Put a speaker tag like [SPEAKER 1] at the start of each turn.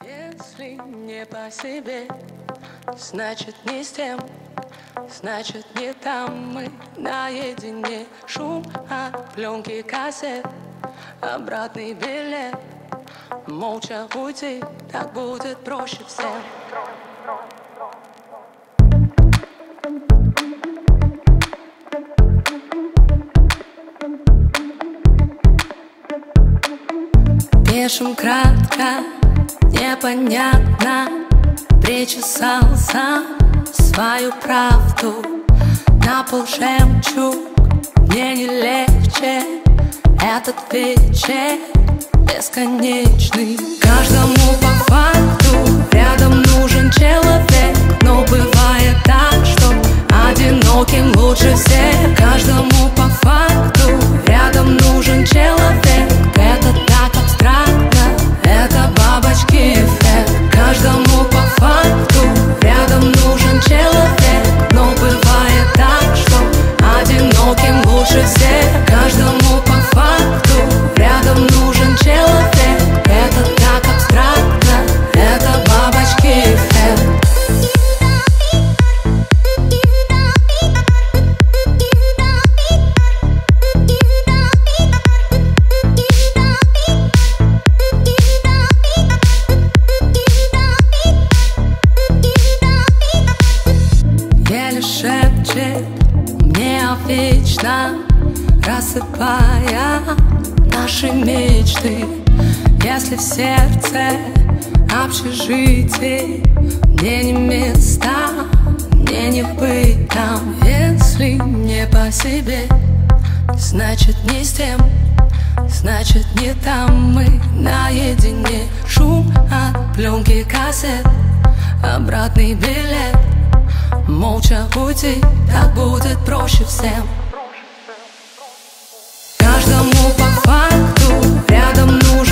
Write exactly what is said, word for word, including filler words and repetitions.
[SPEAKER 1] Если не по себе, значит не с тем, значит не там. Мы наедине, шум от пленки кассет, обратный билет. Молча уйти, так будет проще всем. Пишем кратко, непонятно. Причесал сам свою правду. На пол жемчуг, мне не легче. Этот вечер бесконечный. Каждому по факту рядом нужен человек. Но бывает так, что одиноким лучше всех. Каждому по факту рядом нужен человек. Это так абстрактно, это бабочки эффект. Каждому по факту рядом нужен человек. Но бывает так, что одиноким лучше всех. Каждому по факту рядом нужен человек. Это так абстрактно, это бабочки эффект. Мне вечно рассыпая наши мечты. Если в сердце общежитие, мне не места, мне не быть там. Если не по себе, значит не с тем, значит не там. Мы наедине, шум от пленки кассет, обратный билет. Молча уйти, так будет проще всем. Каждому по факту рядом нужен